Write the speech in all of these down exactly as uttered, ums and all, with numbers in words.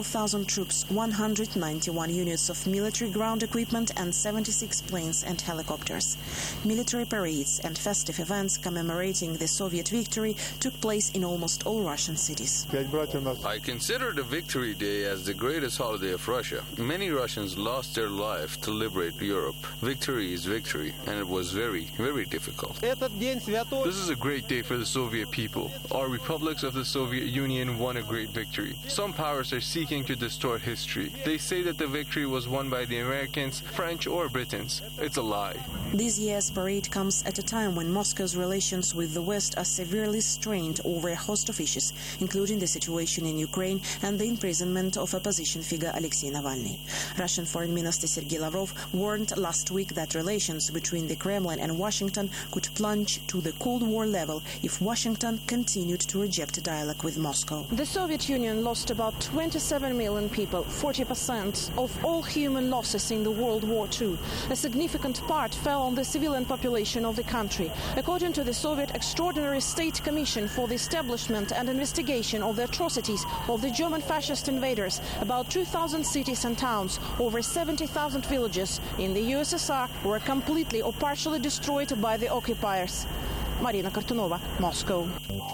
thousand troops, one hundred ninety-one units of military ground equipment and seventy-six planes and helicopters. Military parades and festive events commemorating the Soviet victory took place in almost all Russian cities. I consider the Victory Day as the greatest holiday of Russia. Many Russians lost their life to liberate Europe. Victory is victory, and it was very, very difficult. This is a great day for the Soviet people. Our republics of the Soviet Union won a great victory. Some powers are seeking to distort history. They say that the victory was won by the Americans, French, or Britons. It's a lie. This year's parade comes at a time when Moscow's relations with the West are severely strained over a host of issues, including the situation in Ukraine and the imprisonment of opposition figure Alexei Navalny. Russian Foreign Minister Sergei Lavrov warned last week that relations between the Kremlin and Washington could plunge to the Cold War level if Washington continued to reject dialogue with Moscow. The Soviet Union lost about twenty-seven million people, forty percent of all human losses in the World War Two. A significant part fell on the civilian population of the country. According to the Soviet Extraordinary State Commission for the Establishment and Investigation of the Atrocities of the German fascist invaders, about two thousand cities and towns, over seventy thousand villages in the U S S R were completely or partially destroyed by the occupiers. Marina Kartunova, Moscow.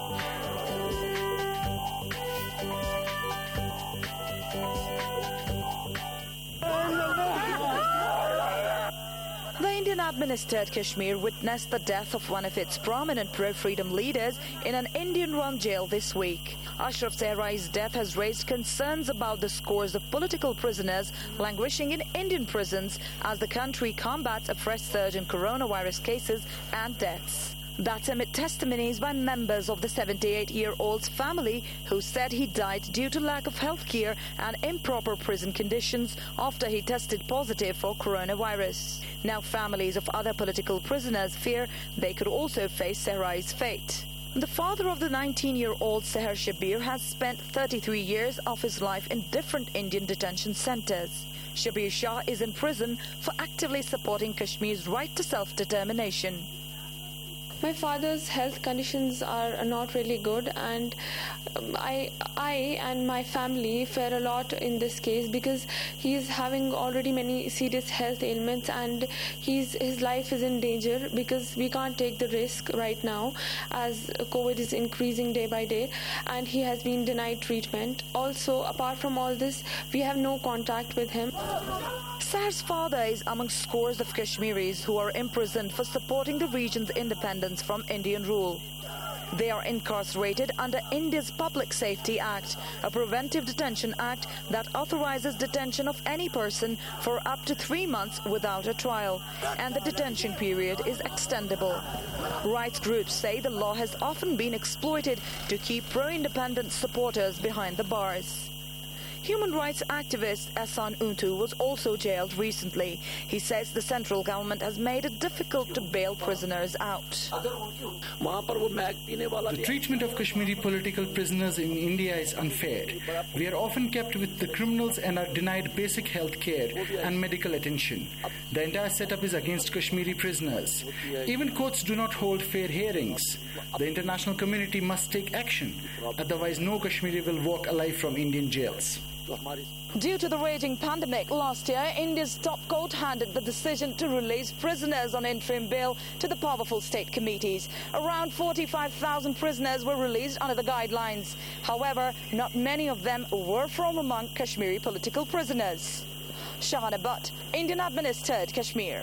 The Indian-administered Kashmir witnessed the death of one of its prominent pro-freedom leaders in an Indian-run jail this week. Ashraf Zahrai's death has raised concerns about the scores of political prisoners languishing in Indian prisons as the country combats a fresh surge in coronavirus cases and deaths. That's amid testimonies by members of the seventy-eight-year-old's family who said he died due to lack of health care and improper prison conditions after he tested positive for coronavirus. Now families of other political prisoners fear they could also face Zahrai's fate. The father of the nineteen-year-old Seher Shabir has spent thirty-three years of his life in different Indian detention centers. Shabir Shah is in prison for actively supporting Kashmir's right to self-determination. My father's health conditions are not really good, and I, I and my family fear a lot in this case because he's having already many serious health ailments and he's, his life is in danger because we can't take the risk right now as COVID is increasing day by day and he has been denied treatment. Also, apart from all this, we have no contact with him. Seher's father is among scores of Kashmiris who are imprisoned for supporting the region's independence from Indian rule. They are incarcerated under India's Public Safety Act, a preventive detention act that authorizes detention of any person for up to three months without a trial, and the detention period is extendable. Rights groups say the law has often been exploited to keep pro-independence supporters behind the bars. Human rights activist Ehsan Untu was also jailed recently. He says the central government has made it difficult to bail prisoners out. The treatment of Kashmiri political prisoners in India is unfair. We are often kept with the criminals and are denied basic health care and medical attention. The entire setup is against Kashmiri prisoners. Even courts do not hold fair hearings. The international community must take action. Otherwise, no Kashmiri will walk alive from Indian jails. Due to the raging pandemic last year, India's top court handed the decision to release prisoners on interim bail to the powerful state committees. Around forty-five thousand prisoners were released under the guidelines. However, not many of them were from among Kashmiri political prisoners. Shahana Butt, Indian-administered Kashmir.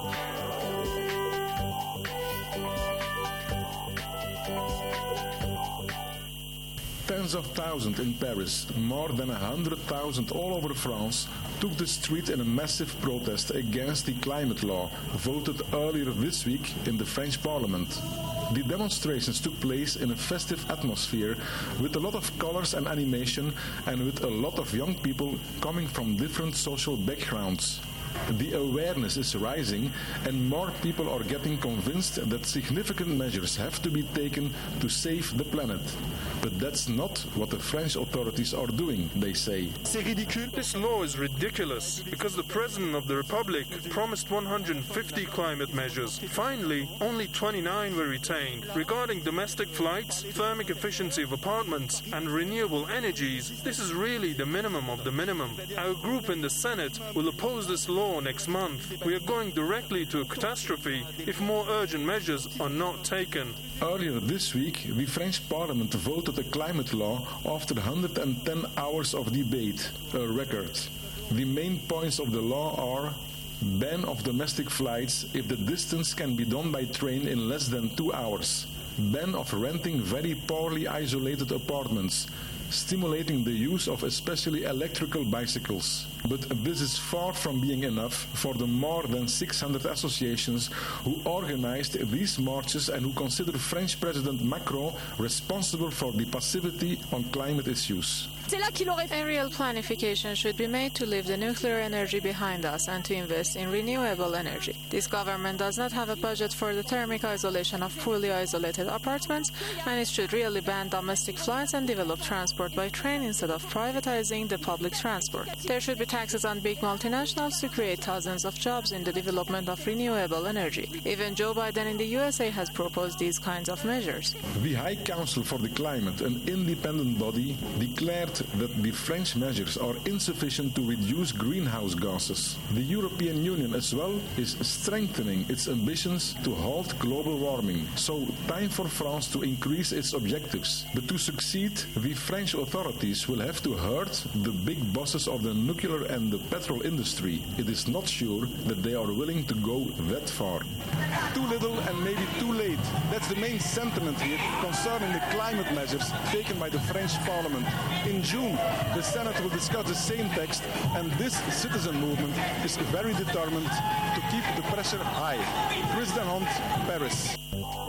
Tens of thousands in Paris, more than one hundred thousand all over France, took the street in a massive protest against the climate law voted earlier this week in the French Parliament. The demonstrations took place in a festive atmosphere with a lot of colors and animation and with a lot of young people coming from different social backgrounds. The awareness is rising and more people are getting convinced that significant measures have to be taken to save the planet. But that's not what the French authorities are doing, they say. This law is ridiculous because the President of the Republic promised one hundred fifty climate measures. Finally, only twenty-nine were retained. Regarding domestic flights, thermic efficiency of apartments and renewable energies, this is really the minimum of the minimum. Our group in the Senate will oppose this law next month. We are going directly to a catastrophe if more urgent measures are not taken. Earlier this week, the French Parliament voted a climate law after one hundred ten hours of debate, a record. The main points of the law are: ban of domestic flights if the distance can be done by train in less than two hours, ban of renting very poorly isolated apartments, stimulating the use of especially electrical bicycles. But this is far from being enough for the more than six hundred associations who organized these marches and who consider French President Macron responsible for the passivity on climate issues. A real planification should be made to leave the nuclear energy behind us and to invest in renewable energy. This government does not have a budget for the thermic isolation of poorly isolated apartments, and it should really ban domestic flights and develop transport by train instead of privatizing the public transport. There should be taxes on big multinationals to create thousands of jobs in the development of renewable energy. Even Joe Biden in the U S A has proposed these kinds of measures. The High Council for the Climate, an independent body, declared that the French measures are insufficient to reduce greenhouse gases. The European Union as well is strengthening its ambitions to halt global warming. So time for France to increase its objectives. But to succeed, the French authorities will have to hurt the big bosses of the nuclear and the petrol industry. It is not sure that they are willing to go that far. Too little and maybe too late. That's the main sentiment here concerning the climate measures taken by the French Parliament. In June, the Senate will discuss the same text, and this citizen movement is very determined to keep the pressure high. Chris Den Hond, Paris.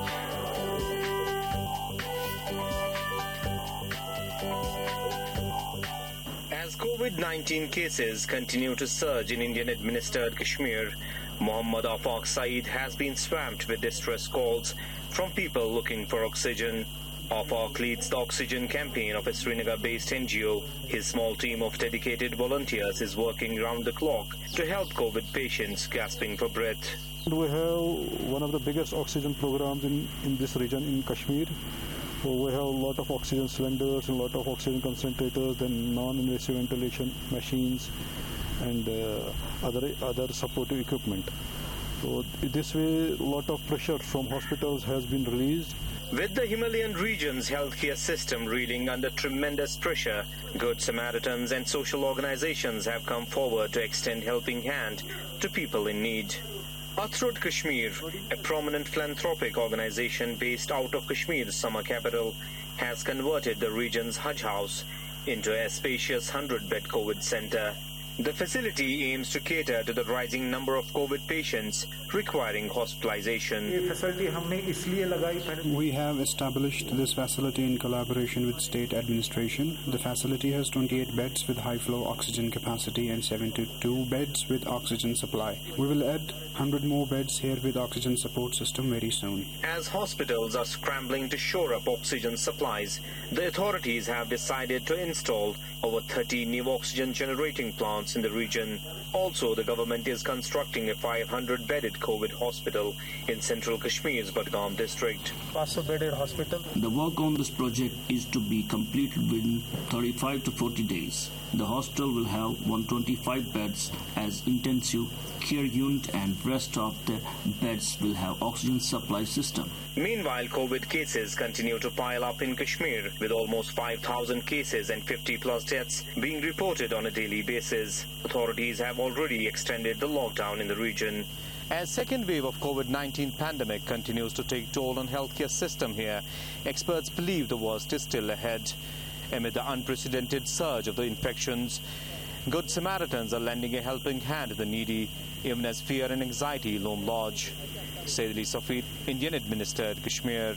As COVID nineteen cases continue to surge in Indian-administered Kashmir, Mohammad Afaq Saeed has been swamped with distress calls from people looking for oxygen. Afaq leads the oxygen campaign of a Srinagar-based N G O. His small team of dedicated volunteers is working round the clock to help COVID patients gasping for breath. We have one of the biggest oxygen programs in, in this region, in Kashmir. So we have a lot of oxygen cylinders, and a lot of oxygen concentrators, then non-invasive ventilation machines, and uh, other other supportive equipment. So this way, a lot of pressure from hospitals has been released. With the Himalayan region's healthcare system reeling under tremendous pressure, Good Samaritans and social organizations have come forward to extend helping hand to people in need. Athrud Kashmir, a prominent philanthropic organization based out of Kashmir's summer capital, has converted the region's Hajj house into a spacious one hundred bed COVID center. The facility aims to cater to the rising number of COVID patients requiring hospitalization. We have established this facility in collaboration with state administration. The facility has twenty-eight beds with high-flow oxygen capacity and seventy-two beds with oxygen supply. We will add one hundred more beds here with oxygen support system very soon. As hospitals are scrambling to shore up oxygen supplies, the authorities have decided to install over thirty new oxygen generating plants in the region. Also, the government is constructing a five hundred bedded COVID hospital in central Kashmir's Budgam district. The work on this project is to be completed within thirty-five to forty days. The hospital will have one hundred twenty-five beds as intensive care unit, and rest of the beds will have oxygen supply system. Meanwhile, COVID cases continue to pile up in Kashmir, with almost five thousand cases and fifty plus deaths being reported on a daily basis. Authorities have already extended the lockdown in the region. As second wave of COVID nineteen pandemic continues to take toll on healthcare system here, experts believe the worst is still ahead. Amid the unprecedented surge of the infections, Good Samaritans are lending a helping hand to the needy, even as fear and anxiety loom large. Said Ali Safid, Indian-administered Kashmir.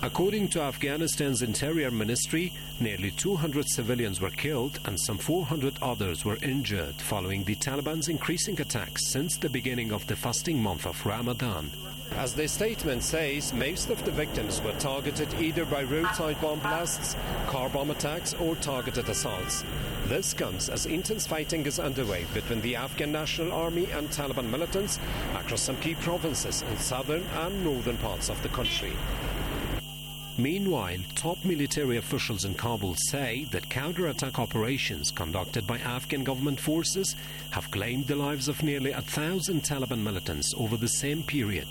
According to Afghanistan's Interior Ministry, nearly two hundred civilians were killed and some four hundred others were injured following the Taliban's increasing attacks since the beginning of the fasting month of Ramadan. As the statement says, most of the victims were targeted either by roadside bomb blasts, car bomb attacks or targeted assaults. This comes as intense fighting is underway between the Afghan National Army and Taliban militants across some key provinces in southern and northern parts of the country. Meanwhile, top military officials in Kabul say that counterattack operations conducted by Afghan government forces have claimed the lives of nearly a thousand Taliban militants over the same period.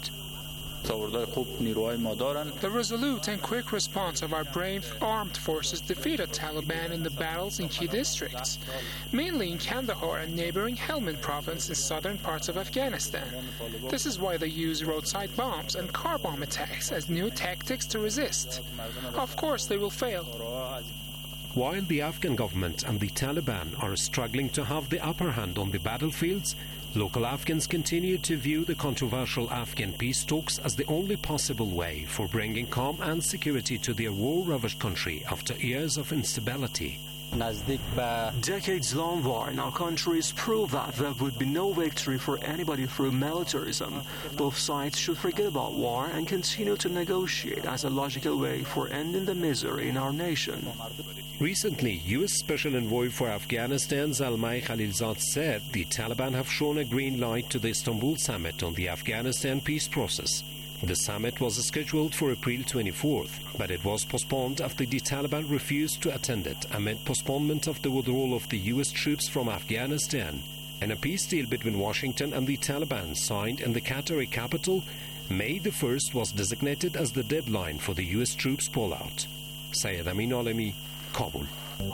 The resolute and quick response of our brave armed forces defeated Taliban in the battles in key districts, mainly in Kandahar and neighboring Helmand province in southern parts of Afghanistan. This is why they use roadside bombs and car bomb attacks as new tactics to resist. Of course, they will fail. While the Afghan government and the Taliban are struggling to have the upper hand on the battlefields, local Afghans continue to view the controversial Afghan peace talks as the only possible way for bringing calm and security to their war-ravaged country after years of instability. Decades-long war in our countries prove that there would be no victory for anybody through militarism. Both sides should forget about war and continue to negotiate as a logical way for ending the misery in our nation. Recently, U S Special Envoy for Afghanistan Zalmay Khalilzad said the Taliban have shown a green light to the Istanbul summit on the Afghanistan peace process. The summit was scheduled for April twenty-fourth, but it was postponed after the Taliban refused to attend it amid postponement of the withdrawal of the U S troops from Afghanistan. And a peace deal between Washington and the Taliban signed in the Qatari capital, May the first was designated as the deadline for the U S troops pullout. Syed Amin Alemi, Kabul.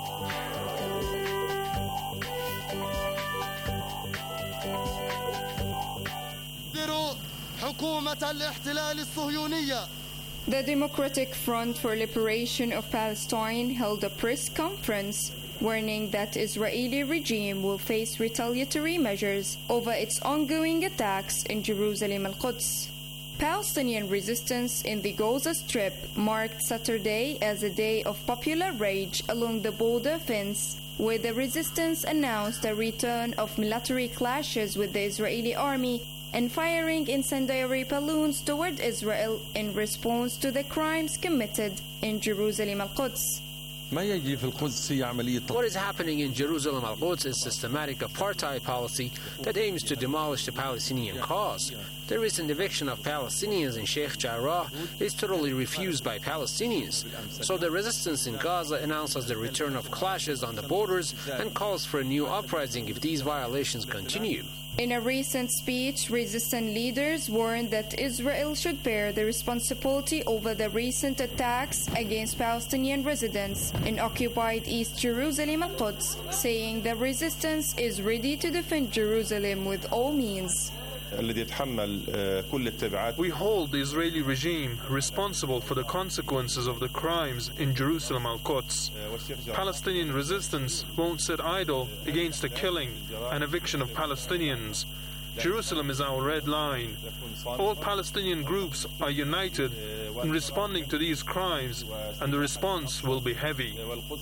The Democratic Front for Liberation of Palestine held a press conference warning that Israeli regime will face retaliatory measures over its ongoing attacks in Jerusalem and Quds. Palestinian resistance in the Gaza Strip marked Saturday as a day of popular rage along the border fence, where the resistance announced a return of military clashes with the Israeli army and firing incendiary balloons toward Israel in response to the crimes committed in Jerusalem al-Quds. What is happening in Jerusalem al-Quds is systematic apartheid policy that aims to demolish the Palestinian cause. The recent eviction of Palestinians in Sheikh Jarrah is totally refused by Palestinians. So the resistance in Gaza announces the return of clashes on the borders and calls for a new uprising if these violations continue. In a recent speech, resistant leaders warned that Israel should bear the responsibility over the recent attacks against Palestinian residents in occupied East Jerusalem and Quds, saying the resistance is ready to defend Jerusalem with all means. We hold the Israeli regime responsible for the consequences of the crimes in Jerusalem al-Quds. Palestinian resistance won't sit idle against the killing and eviction of Palestinians. Jerusalem is our red line. All Palestinian groups are united in responding to these crimes, and the response will be heavy.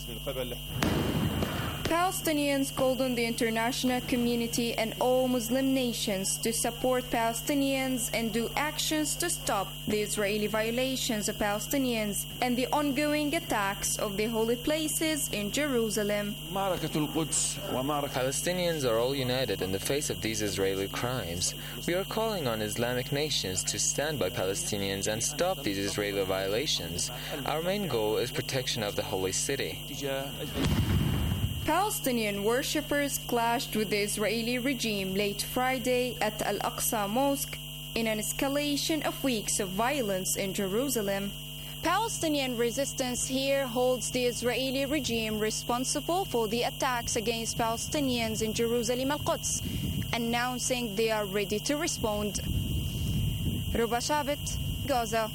Palestinians called on the international community and all Muslim nations to support Palestinians and do actions to stop the Israeli violations of Palestinians and the ongoing attacks of the holy places in Jerusalem. Palestinians are all united in the face of these Israeli crimes. We are calling on Islamic nations to stand by Palestinians and stop these Israeli violations. Our main goal is protection of the holy city. Palestinian worshippers clashed with the Israeli regime late Friday at Al-Aqsa Mosque in an escalation of weeks of violence in Jerusalem. Palestinian resistance here holds the Israeli regime responsible for the attacks against Palestinians in Jerusalem al-Quds, announcing they are ready to respond. Ruba Shabit, Gaza.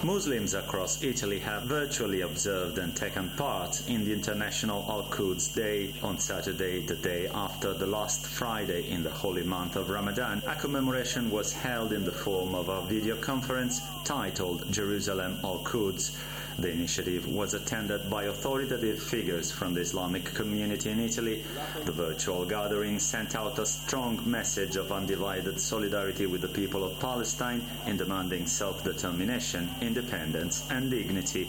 Muslims across Italy have virtually observed and taken part in the International Al-Quds Day on Saturday, the day after the last Friday in the holy month of Ramadan. A commemoration was held in the form of a video conference titled Jerusalem Al-Quds. The initiative was attended by authoritative figures from the Islamic community in Italy. The virtual gathering sent out a strong message of undivided solidarity with the people of Palestine in demanding self-determination, independence and dignity.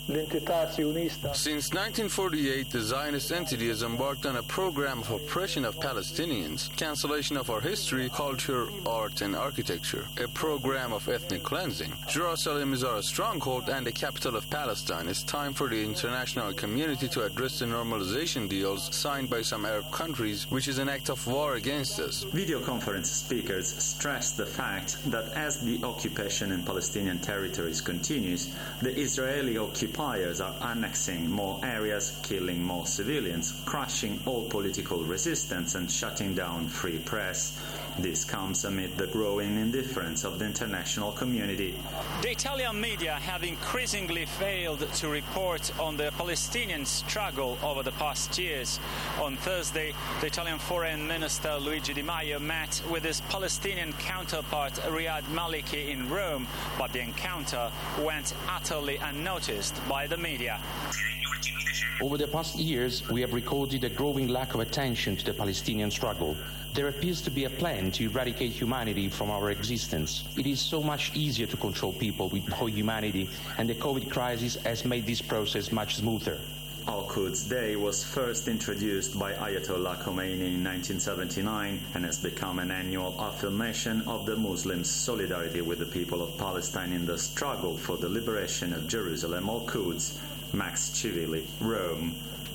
Since nineteen forty-eight, the Zionist entity has embarked on a program of oppression of Palestinians, cancellation of our history, culture, art and architecture, a program of ethnic cleansing. Jerusalem is our stronghold and the capital of Palestine. Palestine, it's time for the international community to address the normalization deals signed by some Arab countries, which is an act of war against us. Video conference speakers stressed the fact that as the occupation in Palestinian territories continues, the Israeli occupiers are annexing more areas, killing more civilians, crushing all political resistance and shutting down free press. This comes amid the growing indifference of the international community. The Italian media have increasingly failed to report on the Palestinian struggle over the past years. On Thursday, the Italian Foreign Minister Luigi Di Maio met with his Palestinian counterpart Riyad Maliki in Rome, but the encounter went utterly unnoticed by the media. Over the past years, we have recorded a growing lack of attention to the Palestinian struggle. There appears to be a plan to eradicate humanity from our existence. It is so much easier to control people with no humanity, and the COVID crisis has made this process much smoother. Al-Quds Day was first introduced by Ayatollah Khomeini in nineteen seventy-nine and has become an annual affirmation of the Muslims' solidarity with the people of Palestine in the struggle for the liberation of Jerusalem Al-Quds. Max Civili, Rome.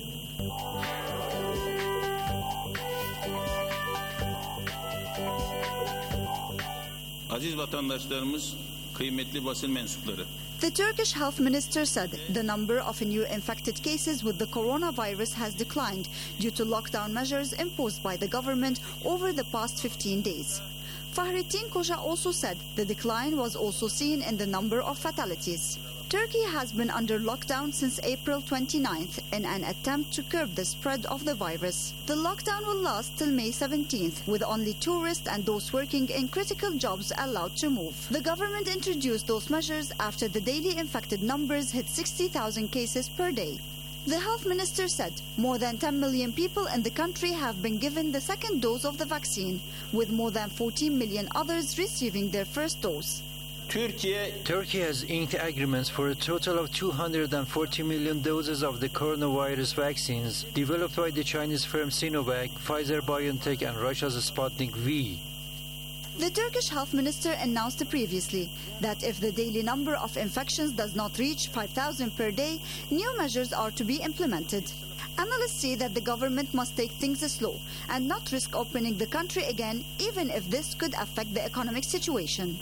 Aziz vatandaşlarımız, kıymetli basın mensupları. The Turkish health minister said the number of new infected cases with the coronavirus has declined due to lockdown measures imposed by the government over the past fifteen days. Fahrettin Koca also said the decline was also seen in the number of fatalities. Turkey has been under lockdown since April twenty-ninth in an attempt to curb the spread of the virus. The lockdown will last till May seventeenth, with only tourists and those working in critical jobs allowed to move. The government introduced those measures after the daily infected numbers hit sixty thousand cases per day. The health minister said more than ten million people in the country have been given the second dose of the vaccine, with more than fourteen million others receiving their first dose. Turkey has inked agreements for a total of two hundred forty million doses of the coronavirus vaccines developed by the Chinese firm Sinovac, Pfizer-BioNTech and Russia's Sputnik V. The Turkish health minister announced previously that if the daily number of infections does not reach five thousand per day, new measures are to be implemented. Analysts say that the government must take things slow and not risk opening the country again, even if this could affect the economic situation.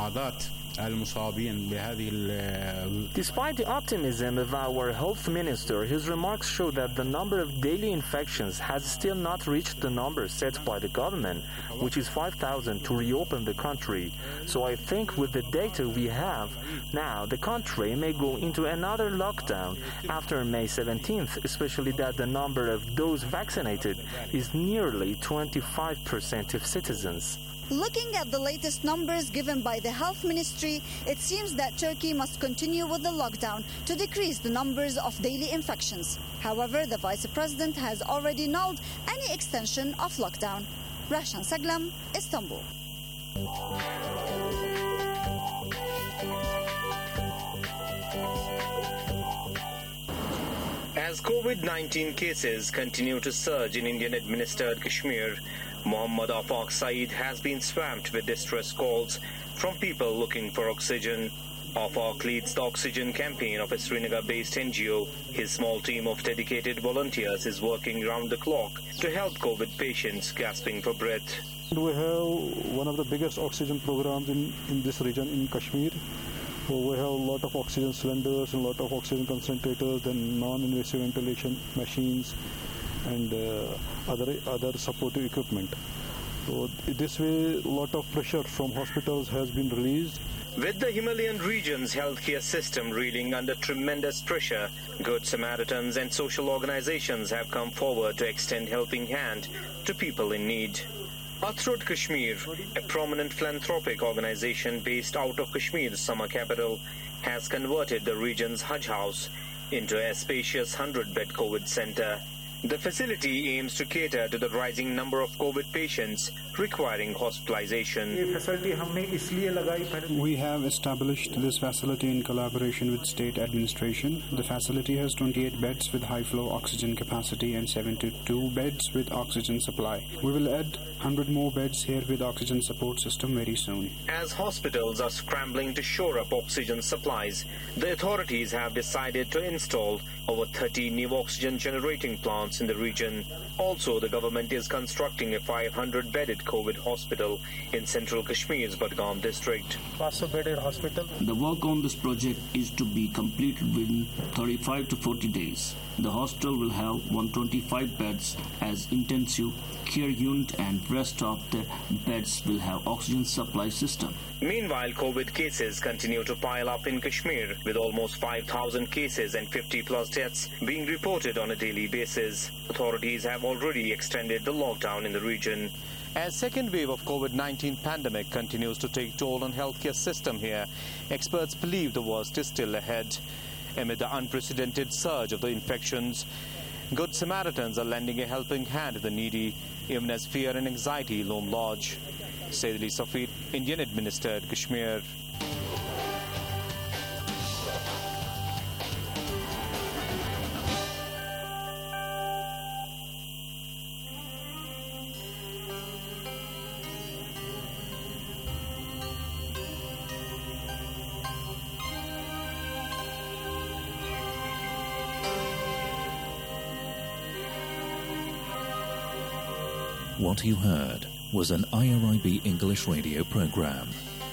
Despite the optimism of our health minister, his remarks show that the number of daily infections has still not reached the number set by the government, which is five thousand to reopen the country. So I think with the data we have now, the country may go into another lockdown after May seventeenth, especially that the number of those vaccinated is nearly twenty-five percent of citizens. Looking at the latest numbers given by the health ministry, it seems that Turkey must continue with the lockdown to decrease the numbers of daily infections. However, the vice president has already nulled any extension of lockdown. Rashan Saglam, Istanbul. As COVID nineteen cases continue to surge in Indian-administered Kashmir, Mohammad Afaq Saeed has been swamped with distress calls from people looking for oxygen. Afaq leads the oxygen campaign of a Srinagar-based N G O. His small team of dedicated volunteers is working round the clock to help COVID patients gasping for breath. We have one of the biggest oxygen programs in, in this region in Kashmir. So we have a lot of oxygen cylinders and a lot of oxygen concentrators and non-invasive ventilation machines and uh, other other supportive equipment. So this way, a lot of pressure from hospitals has been released. With the Himalayan region's healthcare system reeling under tremendous pressure, Good Samaritans and social organizations have come forward to extend helping hand to people in need. Athrut Kashmir, a prominent philanthropic organization based out of Kashmir's summer capital, has converted the region's Hajj house into a spacious one hundred bed COVID center. The facility aims to cater to the rising number of COVID patients requiring hospitalization. We have established this facility in collaboration with state administration. The facility has twenty-eight beds with high flow oxygen capacity and seventy-two beds with oxygen supply. We will add one hundred more beds here with oxygen support system very soon. As hospitals are scrambling to shore up oxygen supplies, the authorities have decided to install over thirty new oxygen generating plants in the region. Also, the government is constructing a five hundred bedded COVID hospital in central Kashmir's Budgam district. The work on this project is to be completed within thirty-five to forty days. The hospital will have one hundred twenty-five beds as intensive care unit and rest of the beds will have oxygen supply system. Meanwhile, COVID cases continue to pile up in Kashmir, with almost five thousand cases and fifty plus deaths being reported on a daily basis. Authorities have already extended the lockdown in the region. As second wave of COVID nineteen pandemic continues to take toll on healthcare system here, experts believe the worst is still ahead. Amid the unprecedented surge of the infections, Good Samaritans are lending a helping hand to the needy, even as fear and anxiety loom large. Said Ali Safid, Indian administered Kashmir. What you heard was an I R I B English radio program.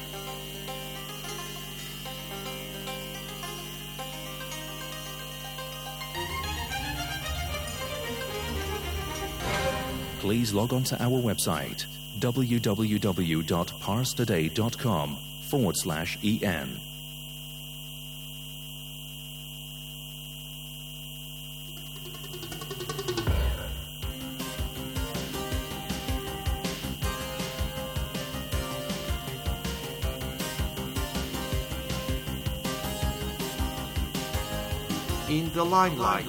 Please log on to our website w w w dot pars today dot com forward slash en. In the limelight.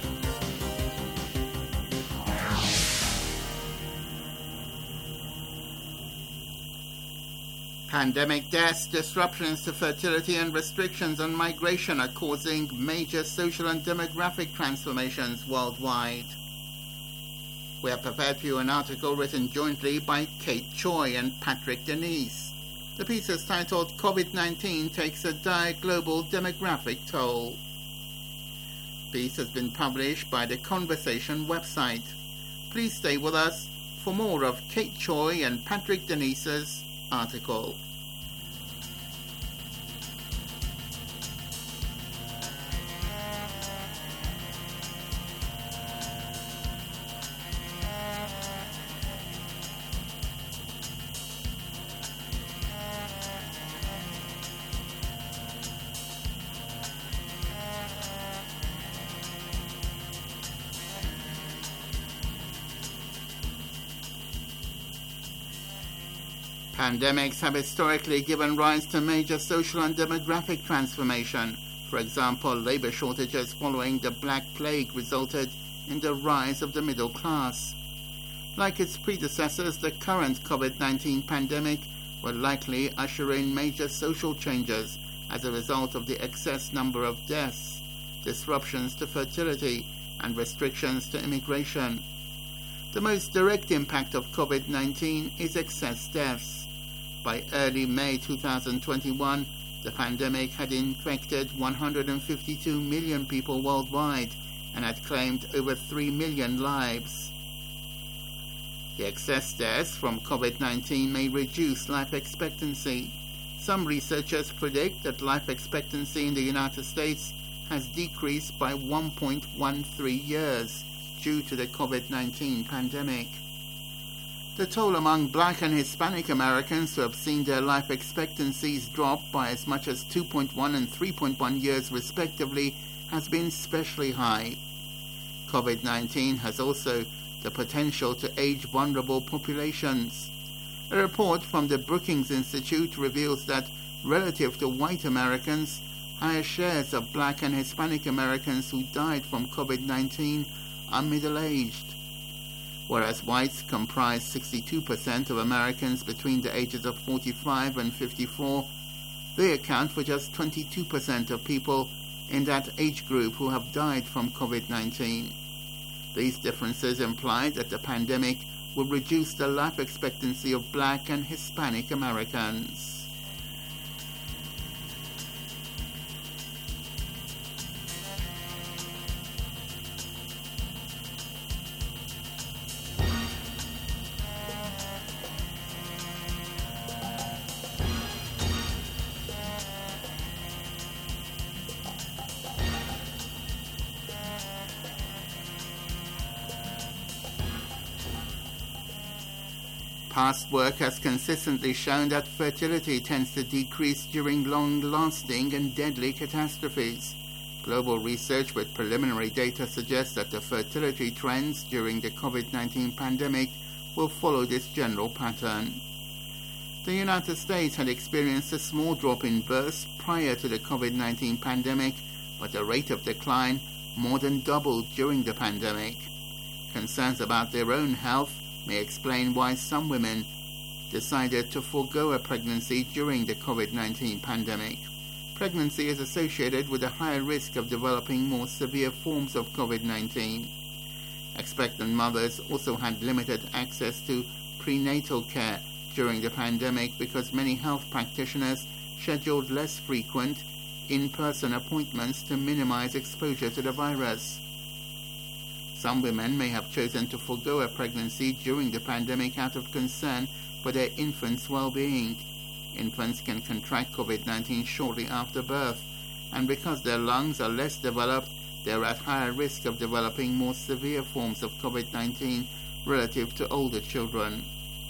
Pandemic deaths, disruptions to fertility and restrictions on migration are causing major social and demographic transformations worldwide. We have prepared for you an article written jointly by Kate Choi and Patrick Denise. The piece is titled COVID nineteen Takes a Dire Global Demographic Toll. The piece has been published by the Conversation website. Please stay with us for more of Kate Choi and Patrick Denise's article. Pandemics have historically given rise to major social and demographic transformation. For example, labor shortages following the Black Plague resulted in the rise of the middle class. Like its predecessors, the current COVID nineteen pandemic will likely usher in major social changes as a result of the excess number of deaths, disruptions to fertility, and restrictions to immigration. The most direct impact of COVID nineteen is excess deaths. By early May two thousand twenty-one, the pandemic had infected one hundred fifty-two million people worldwide and had claimed over three million lives. The excess deaths from COVID nineteen may reduce life expectancy. Some researchers predict that life expectancy in the United States has decreased by one point one three years due to the COVID nineteen pandemic. The toll among black and Hispanic Americans who have seen their life expectancies drop by as much as two point one and three point one years respectively has been especially high. COVID nineteen has also the potential to age vulnerable populations. A report from the Brookings Institute reveals that relative to white Americans, higher shares of black and Hispanic Americans who died from COVID nineteen are middle-aged. Whereas whites comprise sixty-two percent of Americans between the ages of forty-five and fifty-four, they account for just twenty-two percent of people in that age group who have died from COVID nineteen. These differences imply that the pandemic will reduce the life expectancy of black and Hispanic Americans. Past work has consistently shown that fertility tends to decrease during long-lasting and deadly catastrophes. Global research with preliminary data suggests that the fertility trends during the COVID nineteen pandemic will follow this general pattern. The United States had experienced a small drop in births prior to the COVID nineteen pandemic, but the rate of decline more than doubled during the pandemic. Concerns about their own health may explain why some women decided to forego a pregnancy during the COVID nineteen pandemic. Pregnancy is associated with a higher risk of developing more severe forms of COVID nineteen. Expectant mothers also had limited access to prenatal care during the pandemic because many health practitioners scheduled less frequent in-person appointments to minimize exposure to the virus. Some women may have chosen to forego a pregnancy during the pandemic out of concern for their infant's well-being. Infants can contract COVID nineteen shortly after birth, and because their lungs are less developed, they are at higher risk of developing more severe forms of COVID nineteen relative to older children.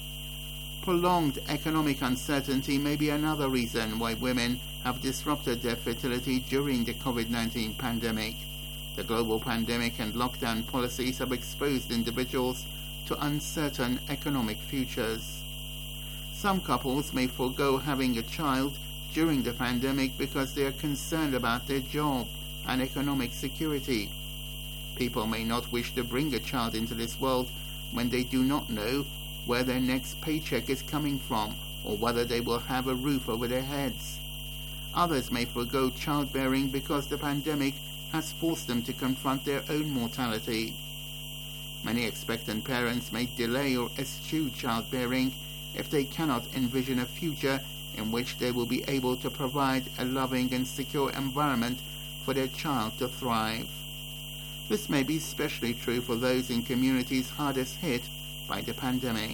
Prolonged economic uncertainty may be another reason why women have disrupted their fertility during the COVID nineteen pandemic. The global pandemic and lockdown policies have exposed individuals to uncertain economic futures. Some couples may forego having a child during the pandemic because they are concerned about their job and economic security. People may not wish to bring a child into this world when they do not know where their next paycheck is coming from or whether they will have a roof over their heads. Others may forego childbearing because the pandemic has forced them to confront their own mortality. Many expectant parents may delay or eschew childbearing if they cannot envision a future in which they will be able to provide a loving and secure environment for their child to thrive. This may be especially true for those in communities hardest hit by the pandemic.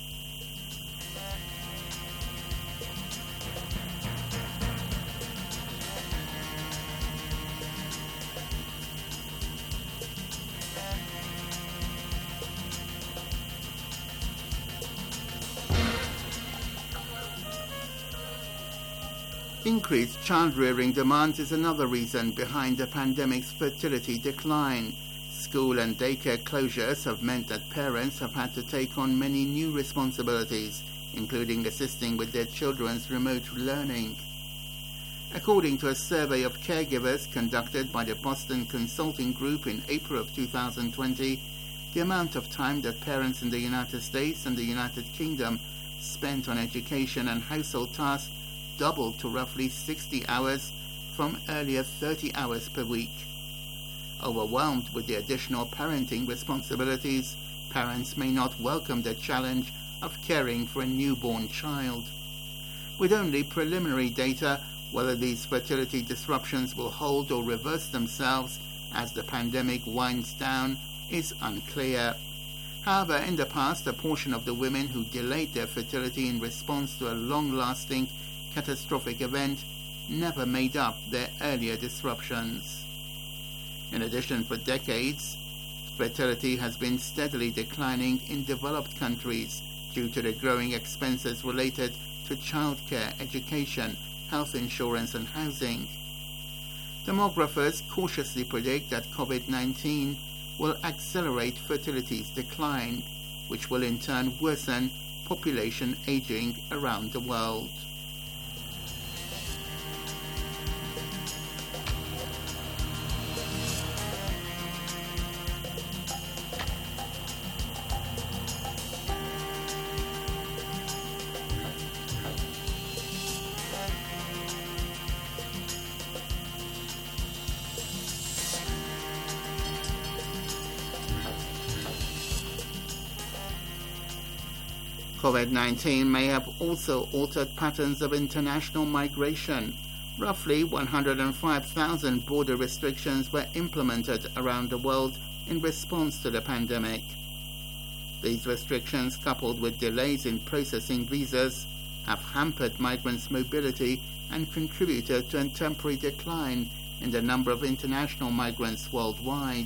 Increased child-rearing demands is another reason behind the pandemic's fertility decline. School and daycare closures have meant that parents have had to take on many new responsibilities, including assisting with their children's remote learning. According to a survey of caregivers conducted by the Boston Consulting Group in April of two thousand twenty, the amount of time that parents in the United States and the United Kingdom spent on education and household tasks doubled to roughly sixty hours from earlier thirty hours per week. Overwhelmed with the additional parenting responsibilities, parents may not welcome the challenge of caring for a newborn child. With only preliminary data, whether these fertility disruptions will hold or reverse themselves as the pandemic winds down is unclear. However, in the past, a portion of the women who delayed their fertility in response to a long-lasting catastrophic event never made up their earlier disruptions. In addition, for decades, fertility has been steadily declining in developed countries due to the growing expenses related to childcare, education, health insurance and housing. Demographers cautiously predict that COVID nineteen will accelerate fertility's decline, which will in turn worsen population aging around the world. COVID nineteen may have also altered patterns of international migration. Roughly one hundred five thousand border restrictions were implemented around the world in response to the pandemic. These restrictions, coupled with delays in processing visas, have hampered migrants' mobility and contributed to a temporary decline in the number of international migrants worldwide.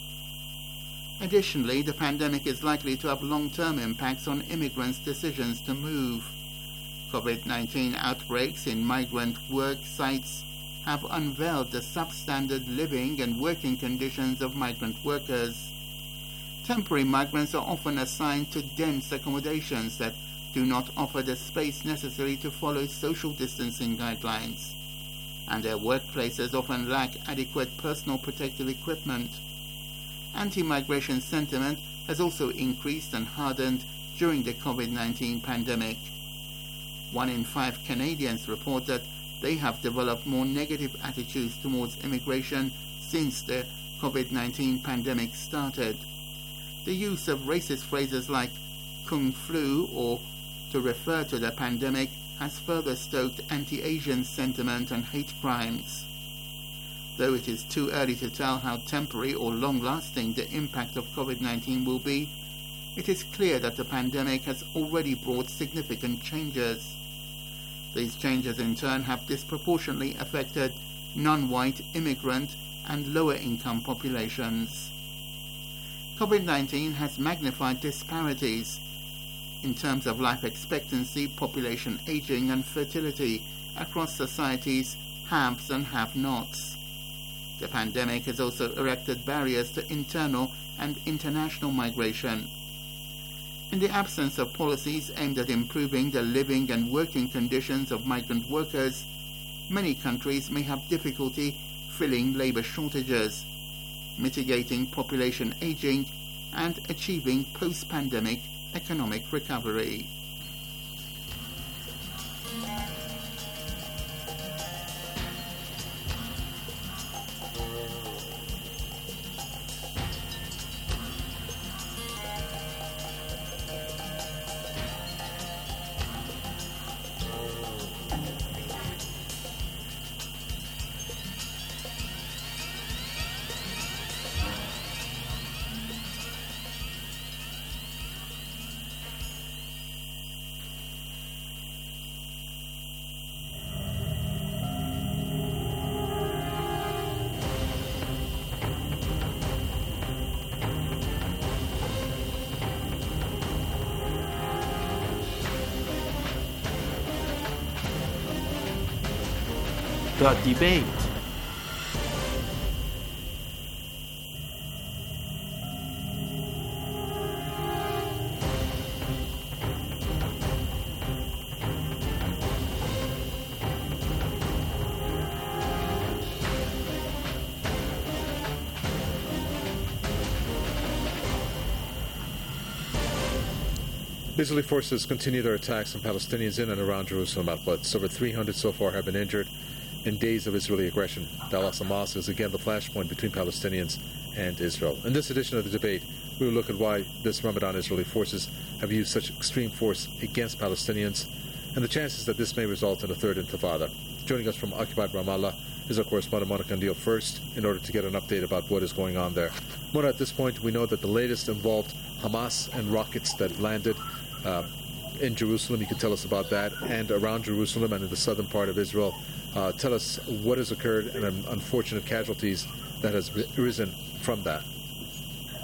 Additionally, the pandemic is likely to have long-term impacts on immigrants' decisions to move. COVID nineteen outbreaks in migrant work sites have unveiled the substandard living and working conditions of migrant workers. Temporary migrants are often assigned to dense accommodations that do not offer the space necessary to follow social distancing guidelines, and their workplaces often lack adequate personal protective equipment. Anti-migration sentiment has also increased and hardened during the COVID nineteen pandemic. One in five Canadians report that they have developed more negative attitudes towards immigration since the COVID nineteen pandemic started. The use of racist phrases like Kung Flu or to refer to the pandemic has further stoked anti-Asian sentiment and hate crimes. Though it is too early to tell how temporary or long-lasting the impact of COVID nineteen will be, it is clear that the pandemic has already brought significant changes. These changes in turn have disproportionately affected non-white immigrant and lower-income populations. COVID nineteen has magnified disparities in terms of life expectancy, population aging and fertility across society's haves and have-nots. The pandemic has also erected barriers to internal and international migration. In the absence of policies aimed at improving the living and working conditions of migrant workers, many countries may have difficulty filling labor shortages, mitigating population aging, and achieving post-pandemic economic recovery. The debate. Israeli forces continue their attacks on Palestinians in and around Jerusalem. Outlets over three hundred so far have been injured in days of Israeli aggression. Dallas Hamas is again the flashpoint between Palestinians and Israel. In this edition of the debate, we will look at why this Ramadan Israeli forces have used such extreme force against Palestinians and the chances that this may result in a third intifada. Joining us from occupied Ramallah is our correspondent Mona Kandil first in order to get an update about what is going on there. Mona, at this point we know that the latest involved Hamas and rockets that landed uh, in Jerusalem. You can tell us about that, and around Jerusalem and in the southern part of Israel. Uh, tell us what has occurred and um, unfortunate casualties that has arisen from that.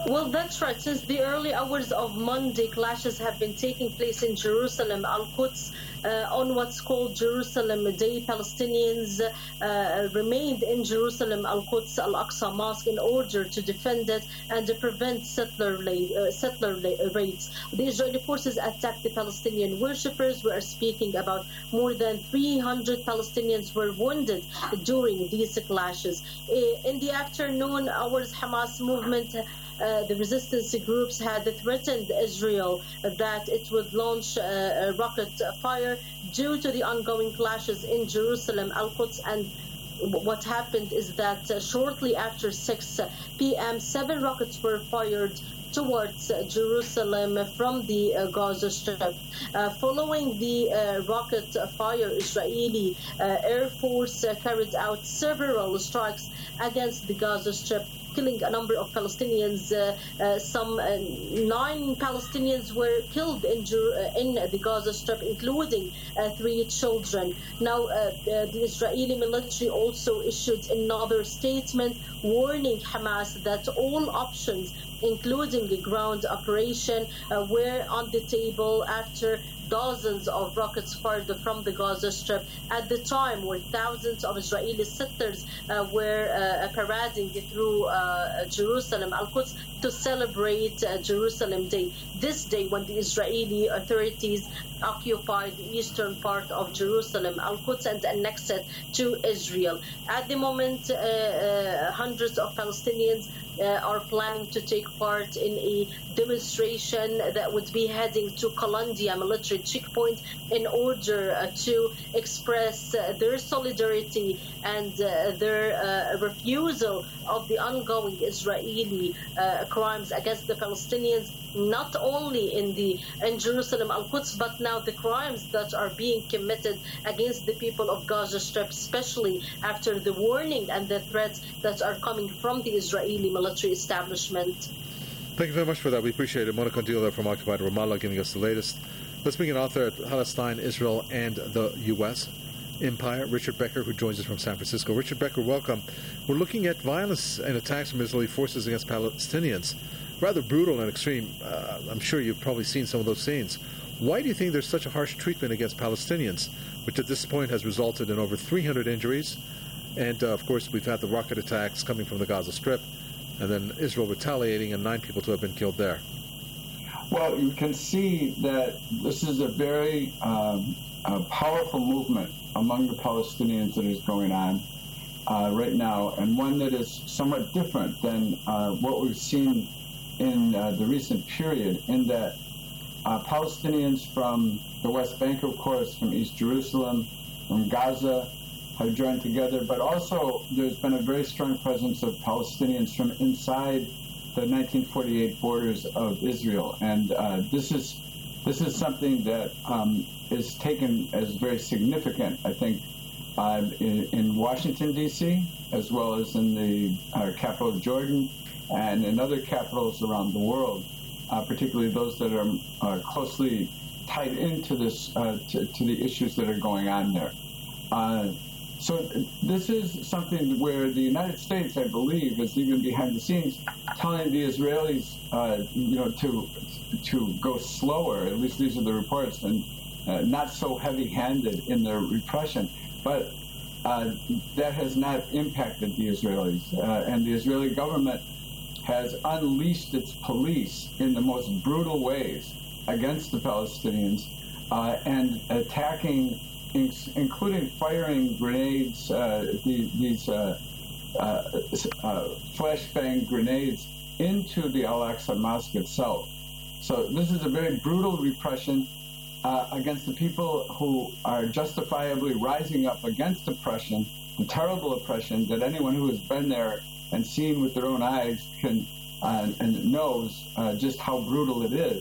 Well, that's right. Since the early hours of Monday, clashes have been taking place in Jerusalem, Al-Quds. Uh, on what's called Jerusalem Day, Palestinians uh, remained in Jerusalem, Al-Quds, Al-Aqsa Mosque in order to defend it and to prevent settler, uh, settler raids. The Israeli forces attacked the Palestinian worshippers. We are speaking about more than three hundred Palestinians were wounded during these clashes. In the afternoon hours, Hamas movement Uh, the resistance groups had threatened Israel that it would launch uh, a rocket fire due to the ongoing clashes in Jerusalem, Al-Quds, and what happened is that uh, shortly after six p.m., seven rockets were fired towards uh, Jerusalem from the uh, Gaza Strip. Uh, following the uh, rocket fire, Israeli uh, Air Force uh, carried out several strikes against the Gaza Strip, killing a number of Palestinians. Uh, uh, some uh, nine Palestinians were killed in, uh, in the Gaza Strip, including uh, three children. Now, uh, uh, the Israeli military also issued another statement warning Hamas that all options, including a ground operation, uh, were on the table after dozens of rockets fired from the Gaza Strip at the time where thousands of Israeli settlers uh, were uh, parading through uh, Jerusalem, Al-Quds, to celebrate uh, Jerusalem Day. This day when the Israeli authorities occupied the eastern part of Jerusalem, Al-Quds, and annexed it to Israel. At the moment, uh, uh, hundreds of Palestinians Uh, are planning to take part in a demonstration that would be heading to Kalandia military checkpoint in order uh, to express uh, their solidarity and uh, their uh, refusal of the ongoing Israeli uh, crimes against the Palestinians, not only in the in Jerusalem, Al-Quds, but now the crimes that are being committed against the people of Gaza Strip, especially after the warning and the threats that are coming from the Israeli military establishment. Thank you very much for that. We appreciate it. Monica Dealer from Occupied Ramallah giving us the latest. Let's bring an author at Palestine, Israel, and the U S Empire, Richard Becker, who joins us from San Francisco. Richard Becker, welcome. We're looking at violence and attacks from Israeli forces against Palestinians. Rather brutal and extreme. Uh, I'm sure you've probably seen some of those scenes. Why do you think there's such a harsh treatment against Palestinians, which at this point has resulted in over three hundred injuries? And, uh, of course, we've had the rocket attacks coming from the Gaza Strip, and then Israel retaliating, and nine people to have been killed there. Well, you can see that this is a very um, a powerful movement among the Palestinians that is going on uh, right now, and one that is somewhat different than uh, what we've seen in uh, the recent period, in that uh, Palestinians from the West Bank, of course, from East Jerusalem, from Gaza, have joined together, but also there's been a very strong presence of Palestinians from inside the nineteen forty-eight borders of Israel, and uh, this is this is something that um, is taken as very significant, I think, uh, in, in Washington, D C, as well as in the uh, capital of Jordan and in other capitals around the world, uh, particularly those that are uh, closely tied into this uh, to, to the issues that are going on there. Uh, So this is something where the United States, I believe, is even behind the scenes telling the Israelis, uh, you know, to to go slower. At least these are the reports, and uh, not so heavy-handed in their repression. But uh, that has not impacted the Israelis, uh, and the Israeli government has unleashed its police in the most brutal ways against the Palestinians uh, and attacking, including firing grenades, uh, the, these uh, uh, uh, flashbang grenades into the Al-Aqsa Mosque itself. So this is a very brutal repression uh, against the people who are justifiably rising up against oppression, the terrible oppression that anyone who has been there and seen with their own eyes can uh, and knows uh, just how brutal it is.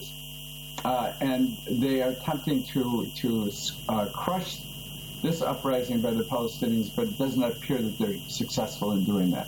Uh, and they are attempting to to uh, crush this uprising by the Palestinians, but it does not appear that they're successful in doing that.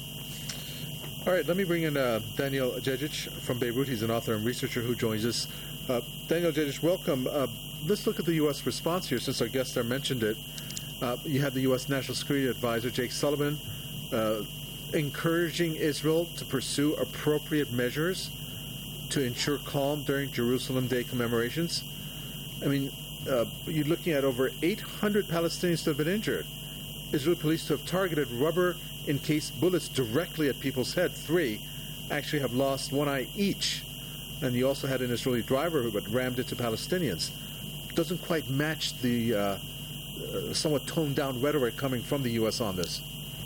All right, let me bring in uh, Daniel Djegic from Beirut. He's an author and researcher who joins us. Uh, Daniel Djegic, welcome. Uh, let's look at the U S response here, since our guest there mentioned it. Uh, you had the U S National Security Advisor, Jake Sullivan, uh, encouraging Israel to pursue appropriate measures to ensure calm during Jerusalem Day commemorations? I mean, uh, you're looking at over eight hundred Palestinians to have been injured. Israeli police to have targeted rubber-encased bullets directly at people's head. Three actually have lost one eye each. And you also had an Israeli driver who had rammed into Palestinians. Doesn't quite match the uh, uh, somewhat toned-down rhetoric coming from the U S on this.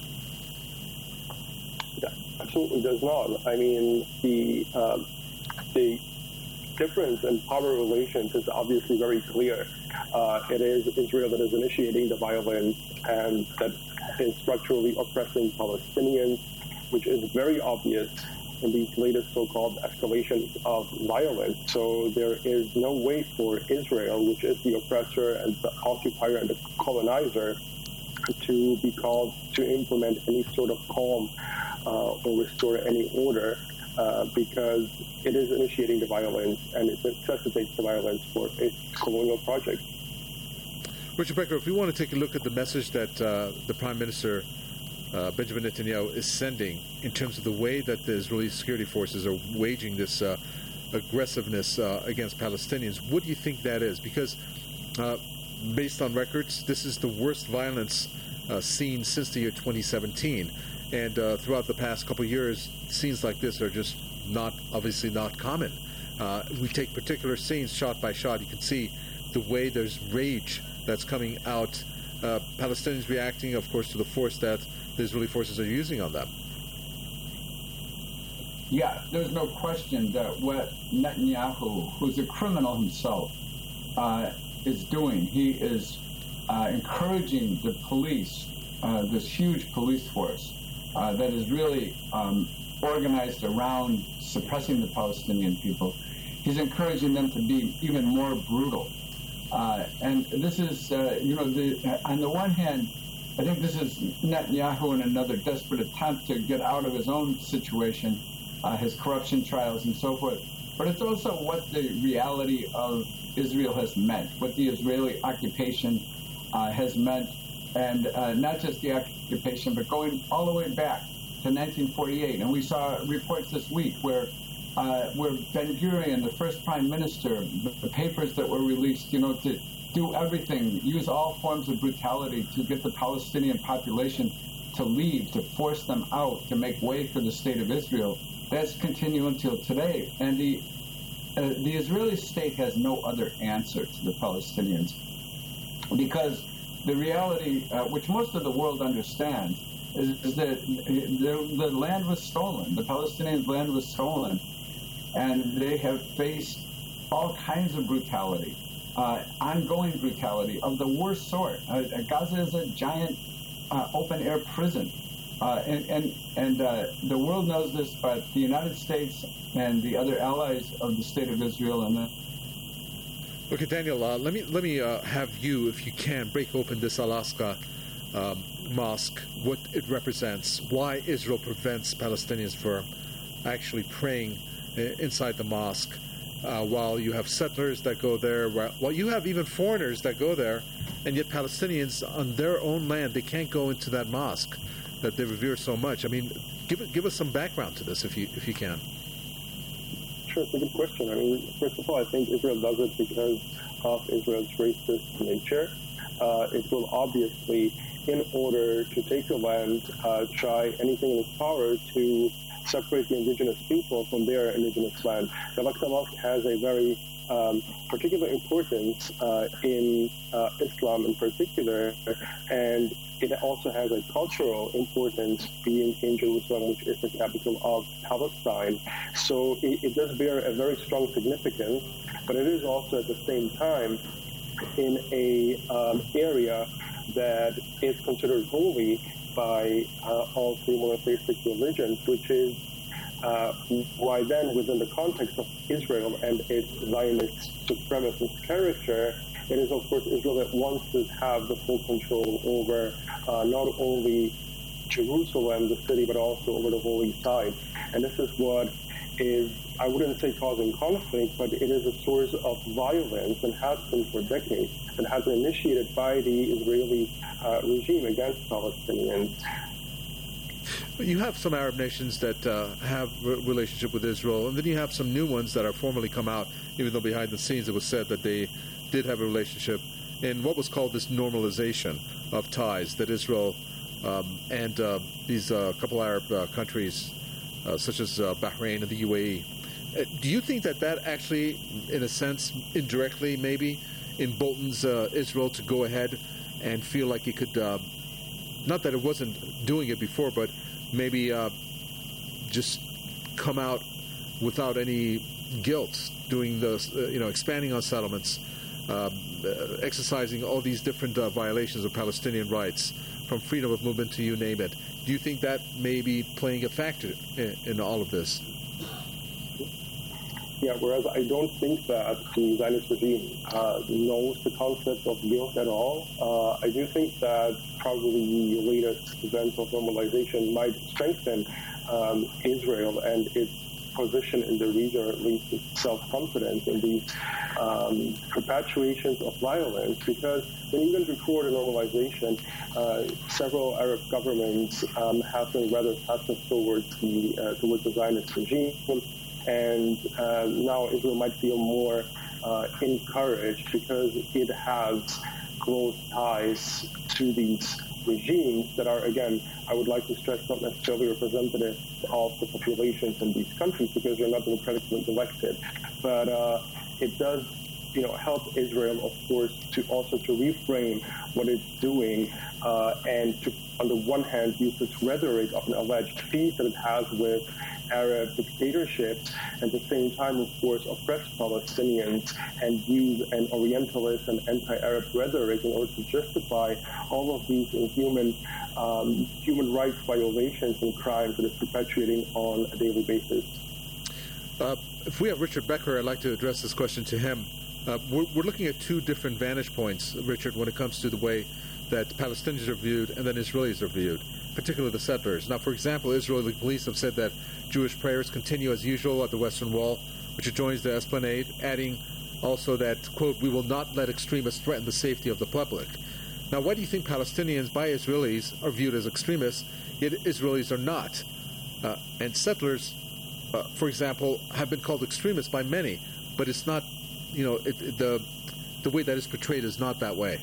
Yeah, absolutely does not. I mean, the um, the difference in power relations is obviously very clear. Uh, it is Israel that is initiating the violence and that is structurally oppressing Palestinians, which is very obvious in these latest so-called escalations of violence. So there is no way for Israel, which is the oppressor and the occupier and the colonizer, to be called to implement any sort of calm uh, or restore any order, uh, because it is initiating the violence and it necessitates the violence for its colonial project. Richard Becker, if we want to take a look at the message that uh, the Prime Minister Uh, Benjamin Netanyahu is sending in terms of the way that the Israeli security forces are waging this uh, aggressiveness uh, against Palestinians, what do you think that is? Because uh, based on records, this is the worst violence uh, seen since the year twenty seventeen. And uh, throughout the past couple of years, scenes like this are just not, obviously not common. Uh, we take particular scenes shot by shot. You can see the way there's rage that's coming out. Uh, Palestinians reacting, of course, to the force that the Israeli forces are using on them. Yeah, there's no question that what Netanyahu, who's a criminal himself, uh, is doing, he is uh, encouraging the police, uh, this huge police force uh, that is really um, organized around suppressing the Palestinian people. He's encouraging them to be even more brutal. Uh, and this is, uh, you know, the, on the one hand, I think this is Netanyahu in another desperate attempt to get out of his own situation, uh, his corruption trials and so forth. But it's also what the reality of Israel has meant, what the Israeli occupation uh, has meant, and uh, not just the occupation, but going all the way back to nineteen forty-eight. And we saw reports this week where uh, where Ben-Gurion, the first prime minister, the, the papers that were released, you know, to do everything, use all forms of brutality to get the Palestinian population to leave, to force them out, to make way for the state of Israel. That's continued until today. And the uh, the Israeli state has no other answer to the Palestinians, because the reality, uh, which most of the world understands, is, is that the, the land was stolen. The Palestinian land was stolen, and they have faced all kinds of brutality. Uh, ongoing brutality of the worst sort. Uh, Gaza is a giant uh, open-air prison. Uh, and and, and uh, the world knows this, but the United States and the other allies of the State of Israel and the... Okay, Daniel, uh, let me let me uh, have you, if you can, break open this Al-Aqsa um, mosque, what it represents, why Israel prevents Palestinians from actually praying uh, inside the mosque, Uh, while you have settlers that go there, while you have even foreigners that go there, and yet Palestinians on their own land, they can't go into that mosque that they revere so much. I mean, give give us some background to this, if you if you can. Sure, it's a good question. I mean, first of all, I think Israel does it because of Israel's racist nature. Uh, it will obviously, in order to take the land, uh, try anything in its power to separate the indigenous people from their indigenous land. The Al-Aqsa Mosque has a very um, particular importance uh, in uh, Islam in particular, and it also has a cultural importance being in Jerusalem, which is the capital of Palestine. So it, it does bear a very strong significance, but it is also at the same time in a um, area that is considered holy by uh, all three monotheistic religions, which is uh, why then within the context of Israel and its Zionist supremacist character, it is of course Israel that wants to have the full control over uh, not only Jerusalem, the city, but also over the holy site. And this is what is, I wouldn't say causing conflict, but it is a source of violence and has been for decades, and has been initiated by the Israeli uh, regime against Palestinians. You have some Arab nations that uh, have a relationship with Israel, and then you have some new ones that are formally come out, even though behind the scenes it was said that they did have a relationship in what was called this normalization of ties that Israel um, and uh, these uh, couple Arab uh, countries, uh, such as uh, Bahrain and the U A E. Uh, do you think that that actually, in a sense, indirectly maybe, emboldens uh, Israel to go ahead and feel like it could, uh, not that it wasn't doing it before, but maybe uh, just come out without any guilt, doing the, uh, you know, expanding on settlements, uh, exercising all these different uh, violations of Palestinian rights, from freedom of movement to you name it. Do you think that may be playing a factor in, in all of this? Yeah, whereas I don't think that the Zionist regime uh, knows the concept of guilt at all. Uh, I do think that probably the latest events of normalization might strengthen um, Israel and its position in the region, or at least its self-confidence in these um, perpetuations of violence, because when even before the normalization, uh, several Arab governments um, have been rather passive towards the, uh, towards the Zionist regime. And uh, now Israel might feel more uh, encouraged because it has close ties to these regimes that are, again, I would like to stress, not necessarily representative of the populations in these countries because they're not democratically elected. But uh, it does, you know, help Israel, of course, to also to reframe what it's doing uh, and to, on the one hand, use this rhetoric of an alleged peace that it has with Arab dictatorships, and at the same time, of course, oppress Palestinians and use an Orientalist and anti-Arab rhetoric in order to justify all of these inhuman um, human rights violations and crimes that it's perpetuating on a daily basis. Uh, if we have Richard Becker, I'd like to address this question to him. Uh, we're, we're looking at two different vantage points, Richard, when it comes to the way that Palestinians are viewed and then Israelis are viewed, particularly the settlers. Now, for example, Israeli police have said that Jewish prayers continue as usual at the Western Wall, which adjoins the Esplanade, adding also that, quote, we will not let extremists threaten the safety of the public. Now, why do you think Palestinians by Israelis are viewed as extremists, yet Israelis are not? Uh, and settlers, uh, for example, have been called extremists by many, but it's not, you know, it, it, the, the way that is portrayed is not that way.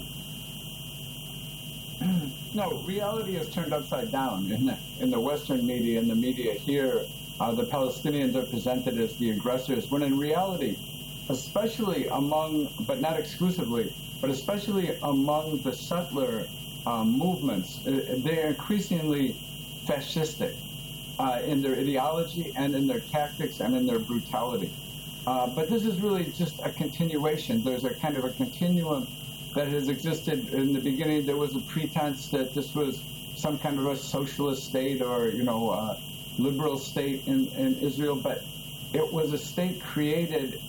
No, reality is turned upside down in the, in the Western media and the media here. Uh, the Palestinians are presented as the aggressors, when in reality, especially among, but not exclusively, but especially among the settler um, movements, uh, they're increasingly fascistic uh, in their ideology and in their tactics and in their brutality. Uh, but this is really just a continuation. There's a kind of a continuum that has existed. In the beginning. There was a pretense that this was some kind of a socialist state or, you know, uh, liberal state in, in Israel, but it was a state created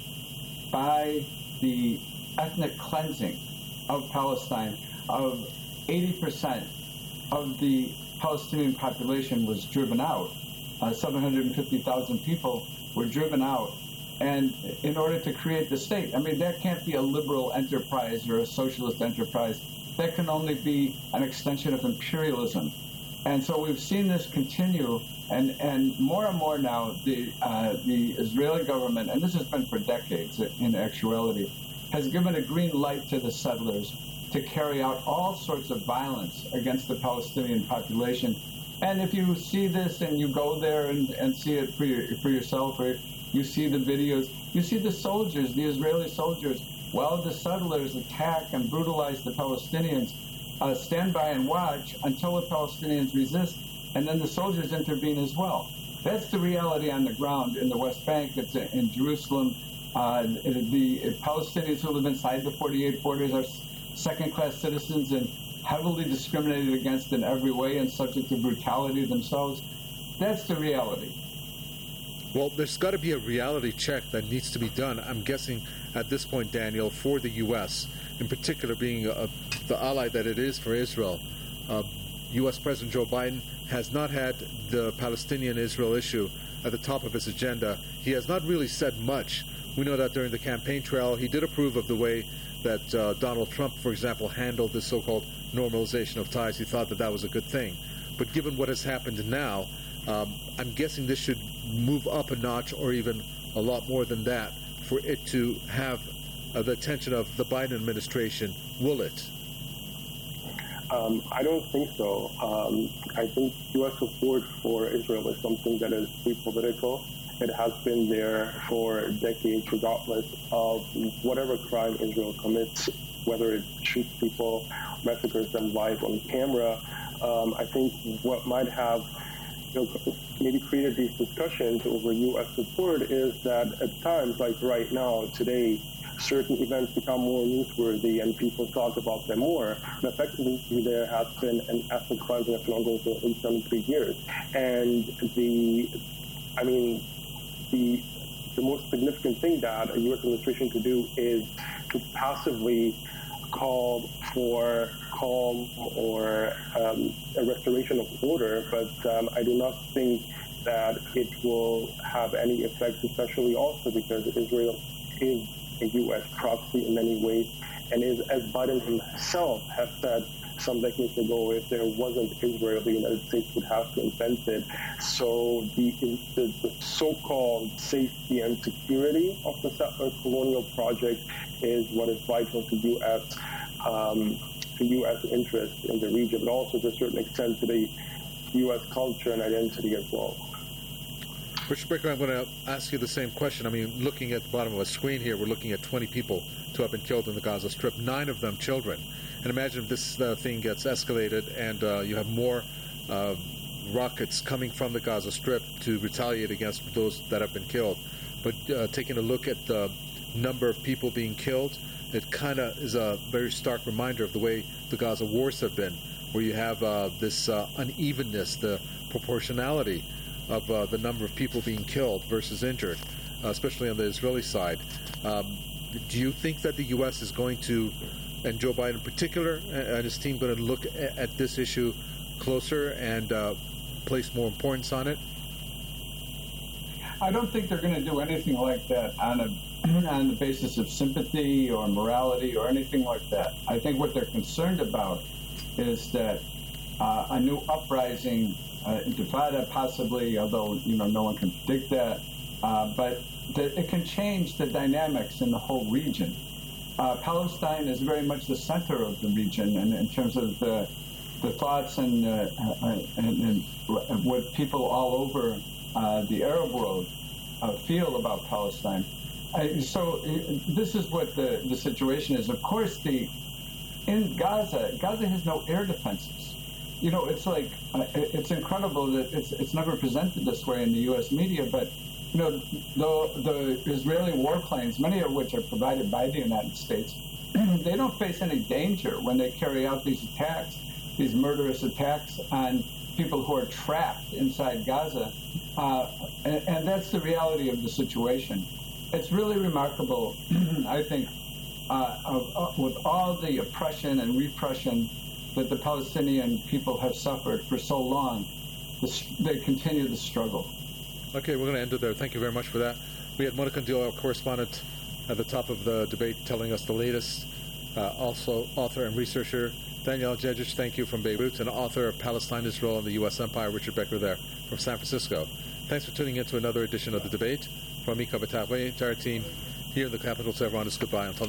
by the ethnic cleansing of Palestine. Of eighty percent of the Palestinian population was driven out. Uh, seven hundred fifty thousand people were driven out. And in order to create the state, I mean, that can't be a liberal enterprise or a socialist enterprise. That can only be an extension of imperialism. And so we've seen this continue, and, and more and more now, the uh, the Israeli government, and this has been for decades in actuality, has given a green light to the settlers to carry out all sorts of violence against the Palestinian population. And if you see this and you go there and, and see it for, your, for yourself, or you see the videos, you see the soldiers, the Israeli soldiers, while the settlers attack and brutalize the Palestinians, uh, stand by and watch until the Palestinians resist, and then the soldiers intervene as well. That's the reality on the ground in the West Bank. It's in Jerusalem. Uh, the Palestinians who live inside the forty-eight borders are second-class citizens and heavily discriminated against in every way and subject to brutality themselves. That's the reality. Well, there's got to be a reality check that needs to be done, I'm guessing, at this point, Daniel, for the U S, in particular being a, the ally that it is for Israel. Uh, U S President Joe Biden has not had the Palestinian-Israel issue at the top of his agenda. He has not really said much. We know that during the campaign trail, he did approve of the way that uh, Donald Trump, for example, handled this so-called normalization of ties. He thought that that was a good thing. But given what has happened now, um, I'm guessing this should move up a notch or even a lot more than that for it to have uh, the attention of the Biden administration. Will it? Um, I don't think so. Um, I think U S support for Israel is something that is apolitical. It has been there for decades, regardless of whatever crime Israel commits, whether it shoots people, massacres them live on camera. Um, I think what might have you know, maybe created these discussions over U S support is that at times, like right now, today, certain events become more newsworthy and people talk about them more. And effectively, there has been an ethnic cleansing that's been ongoing for seventy-three years. And the, I mean, the the most significant thing that a U S administration could do is to passively call for calm or um, a restoration of order, but um, I do not think that it will have any effect, especially also because Israel is a U S proxy in many ways, and is, as Biden himself has said some decades ago, if there wasn't Israel, the United States would have to invent it. So the, the, the so-called safety and security of the settler colonial project is what is vital to U S um, to U S interests in the region, but also to a certain extent to the U S culture and identity as well. Richard Baker, I'm going to ask you the same question. I mean, looking at the bottom of a screen here, we're looking at twenty people to have been killed in the Gaza Strip, nine of them children. And imagine if this uh, thing gets escalated and uh, you have more uh, rockets coming from the Gaza Strip to retaliate against those that have been killed. But uh, taking a look at the number of people being killed, it kind of is a very stark reminder of the way the Gaza wars have been, where you have uh, this uh, unevenness, the proportionality of uh, the number of people being killed versus injured, uh, especially on the Israeli side. Um, do you think that the U S is going to, and Joe Biden in particular, and his team going to look at, at this issue closer and uh, place more importance on it? I don't think they're going to do anything like that on a on the basis of sympathy or morality or anything like that. I think what they're concerned about is that uh, a new uprising, uh, intifada possibly, although you know no one can predict that, uh, but that it can change the dynamics in the whole region. Uh, Palestine is very much the center of the region, and in terms of the the thoughts and, uh, and, and what people all over uh, the Arab world uh, feel about Palestine. I, so uh, this is what the, the situation is. Of course, the in Gaza, Gaza has no air defenses. You know, it's like uh, it's incredible that it's it's never presented this way in the U S media, but you know, the the Israeli warplanes, many of which are provided by the United States, they don't face any danger when they carry out these attacks, these murderous attacks on people who are trapped inside Gaza, uh, and, and that's the reality of the situation. It's really remarkable, I think, uh, of, uh, with all the oppression and repression that the Palestinian people have suffered for so long, the, they continue the struggle. Okay, we're going to end it there. Thank you very much for that. We had Monica Kandil, our correspondent, at the top of the debate, telling us the latest. Uh, also, author and researcher Danielle Jejic, thank you, from Beirut, and author of Palestine, Israel, and the U S Empire, Richard Becker, there from San Francisco. Thanks for tuning in to another edition of the debate. From Mika Batagwe, to our team here in the capital, to everyone, is goodbye. Until next